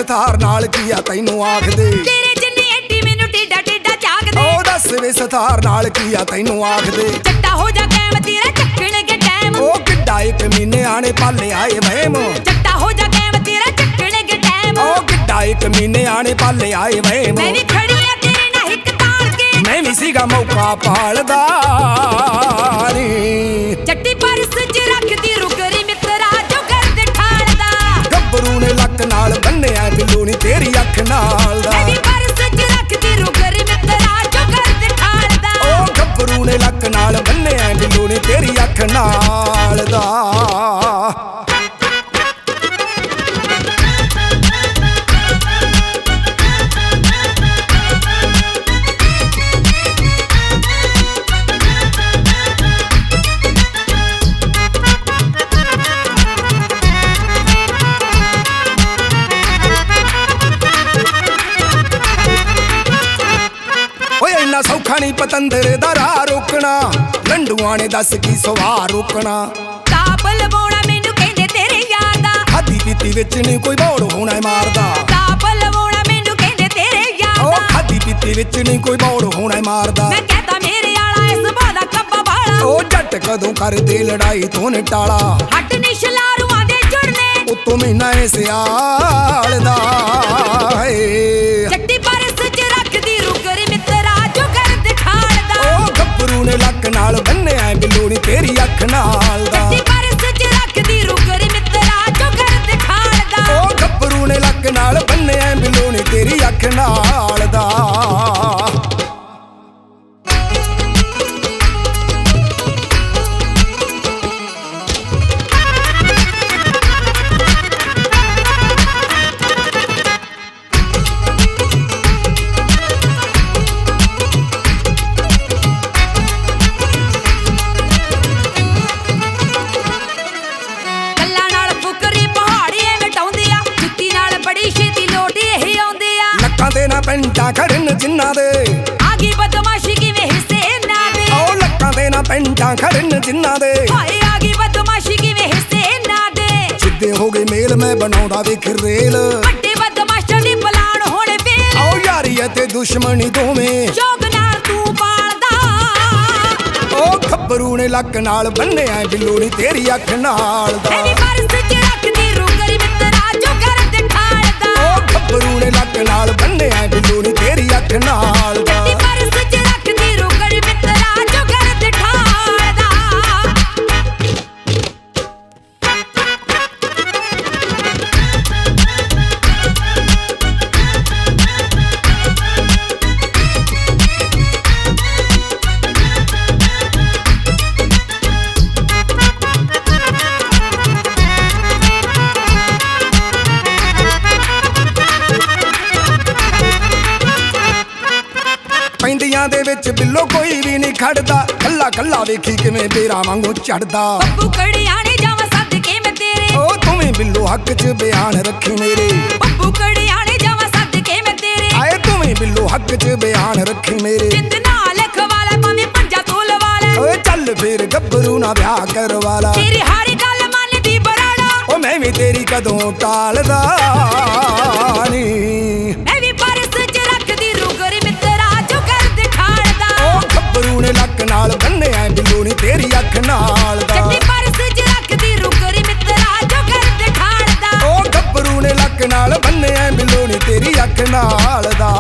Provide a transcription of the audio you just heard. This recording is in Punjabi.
ਸਥਾਰ ਨਾਲ ਕੀਆ ਤੈਨੂੰ ਆਖਦੇ ਤੇਰੇ ਜਿੰਨੀ ਐਡੀ ਮੈਨੂੰ ਟੇਡਾ ਟੇਡਾ ਝਾਕਦੇ ਉਹ ਦੱਸ ਵੇ ਸਥਾਰ ਨਾਲ ਕੀਆ ਤੈਨੂੰ ਆਖਦੇ ਚੱਟਾ ਹੋ ਜਾ ਕੈਮ ਤੇਰਾ ਚੱਕਣਗੇ ਟਾਈਮ ਉਹ ਕਿੱਡਾ 1 ਮਹੀਨੇ ਆਣੇ ਪਾਲੇ ਆਏ ਵਹਿਮ ਚੱਟਾ ਹੋ ਜਾ ਕੈਮ ਤੇਰਾ ਚੱਕਣਗੇ ਟਾਈਮ ਉਹ ਕਿੱਡਾ 1 ਮਹੀਨੇ ਆਣੇ ਪਾਲੇ ਆਏ ਵਹਿਮ ਮੈਂ ਵੀ ਖੜੀ ਆ ਤੇਰੇ ਨਾਲ ਇੱਕ ਤਾਲ ਕੇ ਮੈਂ ਵੀ ਸੀਗਾ ਮੌਕਾ ਪਾਲਦਾ ਨੀ ਚੱਟੀ ਪਰਸ ਚ ਰੱਖਦੀ ਰੁਕਰੀ ਮਿੱਤਰਾ ਜੋ ਕਰਦੇ ਠਾਲਦਾ ਗੱਭਰੂ ਨੇ ਲੱਕ ਨਾਲ ਬੰਨਿਆ ਬਿੱਲੂ ਨੀ ਤੇਰੀ ਅੱਖ ਨਾਲ ਦਾ ਮੈਂ ਵੀ ਪਰਸ ਚ ਰੱਖਦੀ ਰੁਕਰੀ ਮਿੱਤਰਾ ਜੋ ਕਰਦੇ ਠਾਲਦਾ ਉਹ ਗੱਭਰੂ ਨੇ ਲੱਕ ਨਾਲ ਬੰਨਿਆ ਬਿੱਲੂ ਨੀ ਤੇਰੀ ਅੱਖ ਨਾਲ ਦਾ ਇੰਨਾ ਸੌਖਾ ਨਹੀਂ ਪਤੰਦਰ ਦਾ ਰਾਹ ਰੋਕਣਾ ਲੰਡੂਆਂ ਨੇ ਦੱਸ ਕੀ ਸਵਾਰ ਰੋਕਣਾ ਤਾਪ ਲਵਾਉਣਾ ਮੈਨੂੰ ਕਹਿੰਦੇ ਤੇਰੇ ਯਾਰ ਦਾ ਖਾਦੀ ਪੀਤੀ ਵਿੱਚ ਨਹੀਂ ਕੋਈ ਬੋੜ ਹੋਣਾ ਮਾਰਦਾ ਤਾਪ ਲਵਾਉਣਾ ਮੈਨੂੰ ਕਹਿੰਦੇ ਤੇਰੇ ਯਾਰ ਉਹ ਦਾ ਖਾਦੀ ਪੀਤੀ ਵਿੱਚ ਨਹੀਂ ਕੋਈ ਬੋੜ ਹੋਣਾ ਮਾਰਦਾ ਮੈਂ ਕਹਤਾ ਮੇਰੇ ਆਲਾ ਇਸ ਬਾਦਾ ਕੱਬਾ ਵਾਲਾ ਉਹ ਜੱਟ ਕਦੋਂ ਕਰਦੇ ਲੜਾਈ ਤੋਂ ਨਿਟਾਲਾ ਹੱਟ ਨਿਸ਼ਲਾਰੂਆਂ ਦੇ ਜੁੜਨੇ ਉਤੋਂ ਮਹੀਨਾ ਏ ਸਿਆਲ ਦਾ ਚੱਟੀ ਪਰਸ ਚ ਰੱਖਦੀ ਰੁਕਰੀ ਮਿੱਤਰਾ ਜੋ ਕਰਦੇ ਠਾਲਦਾ ਉਹ ਗੱਭਰੂ ਨੇ ਲੱਕ ਨਾਲ ਬੰਨਿਆ ਬਿੱਲੂ ਨੀ ਤੇਰੀ ਅੱਖ ਨਾਲ ਦਾ ਚੱਟੀ ਪਰਸ ਚ ਰੱਖਦੀ ਰੁਕਰੀ ਮਿੱਤਰਾ ਜੋ ਕਰਦੇ ਠਾਲਦਾ ਉਹ ਗੱਭਰੂ ਨੇ ਲੱਕ ਨਾਲ ਬੰਨਿਆ ਬਿੱਲੂ ਨੀ ਤੇਰੀ ਅੱਖ ਨਾਲ ਦਾ ਦੇ ਨਾ ਪੈਂਟਾਂ ਖੜਨ ਜਿੰਨਾ ਦੇ ਆ ਗਈ ਬਦਮਾਸ਼ੀ ਕਿਵੇਂ ਹਿੱਸੇ ਨਾ ਦੇ ਉਹ ਲੱਕਾਂ ਦੇ ਨਾ ਪੈਂਟਾਂ ਖੜਨ ਜਿੰਨਾ ਦੇ ਹਾਏ ਆ ਗਈ ਬਦਮਾਸ਼ੀ ਕਿਵੇਂ ਹਿੱਸੇ ਨਾ ਦੇ ਸਿੱਧੇ ਹੋ ਗਏ ਮੇਲ ਮੈਂ ਬਣਾਉਂਦਾ ਵੇਖ ਰੇਲ ਵੱਡੇ ਬਦਮਾਸ਼ਾਂ ਦੀ ਪਲਾਨ ਹੋਣੇ ਵੇਲ ਆਓ ਯਾਰੀ ਅਤੇ ਦੁਸ਼ਮਣੀ ਦੋਵੇਂ ਸ਼ੌਕ ਨਾਲ ਤੂੰ ਪਾਲਦਾ ਉਹ ਗੱਭਰੂ ਨੇ ਲੱਕ ਨਾਲ ਬੰਨਿਆ ਬਿੱਲੂ ਨੀ ਤੇਰੀ ਅੱਖ ਨਾਲ ਦਾ ਐਨੀ ਪਰਸ ਚ ਰੱਖਦੀ ਰੁਕਰੀ ਮਿੱਤਰਾ ਜੋ ਕਰਦੇ ਠਾਲਦਾ ਉਹ ਗੱਭਰੂ ਨੇ ਲੱਕ ਨਾਲ ਬੰਨਿਆ ਬਿੱਲੂ ਨੀ ਤੇਰੀ ਅੱਖ ਨਾਲ ਦਾ ਚੱਟੀ ਪਰਸ ਚ ਰੱਖਦੀ ਰੁਕਰੀ ਮਿੱਤਰਾ ਜੋ ਕਰਦੇ ਠਾਲਦਾ ਪੈਂਦੀਆਂ ਦੇ ਵਿੱਚ ਬਿੱਲੋ ਕੋਈ ਵੀ ਨਹੀਂ ਖੜਦਾ ਕੱਲਾ ਕੱਲਾ ਵੇਖੀ ਕਿਵੇਂ ਬੇਰਾ ਵਾਂਗੂ ਚੜਦਾ ਬੱਬੂ ਕੜਿਆਣੇ ਜਾਵਾਂ ਸੱਦ ਕੇ ਮੈਂ ਤੇਰੇ ਉਹ ਤੂੰ ਵੀ ਬਿੱਲੋ ਹੱਕ 'ਚ ਬਿਆਨ ਰੱਖੀ ਮੇਰੇ ਬੱਬੂ ਕੜਿਆਣੇ ਜਾਵਾਂ ਸੱਦ ਕੇ ਮੈਂ ਤੇਰੇ ਆਏ ਤੂੰ ਵੀ ਬਿੱਲੋ ਹੱਕ 'ਚ ਬਿਆਨ ਰੱਖੀ ਮੇਰੇ ਜਿੰਦ ਨਾਲ ਲਿਖ ਵਾਲਾ ਭਾਵੇਂ ਪੰਜਾ ਤੋਲ ਵਾਲਾ ਓਏ ਚੱਲ ਫੇਰ ਗੱਭਰੂ ਨਾ ਵਿਆਹ ਕਰਵਾਲਾ ਤੇਰੀ ਹਰ ਗੱਲ ਮੰਨਦੀ ਬਰਾੜਾ ਉਹ ਮੈਂ ਵੀ ਤੇਰੀ ਕਦੋਂ ਟਾਲਦਾ ਨੀ ਮੈਂ ਵੀ ਪਰਸ ਚ ਰੱਖਦੀ ਰੁਕਰੀ ਮਿੱਤਰਾ ਜੋ ਕਰਦੇ ਠਾਲਦਾ ਉਹ ਗੱਭਰੂ ਨੇ ਲੱਕ ਨਾਲ ਬੰਨਿਆ ਬਿੱਲੂ ਨੀ ਤੇਰੀ ਅੱਖ ਨਾਲ ਦਾ ਚੱਟੀ ਪਰਸ ਚ ਰੱਖਦੀ ਰੁਕਰੀ ਮਿੱਤਰਾ ਜੋ ਕਰਦੇ ਠਾਲਦਾ ਉਹ ਗੱਭਰੂ ਨੇ ਲੱਕ ਨਾਲ ਬੰਨਿਆ ਬਿੱਲੂ ਨੀ ਤੇਰੀ ਅੱਖ ਨਾਲ ਦਾ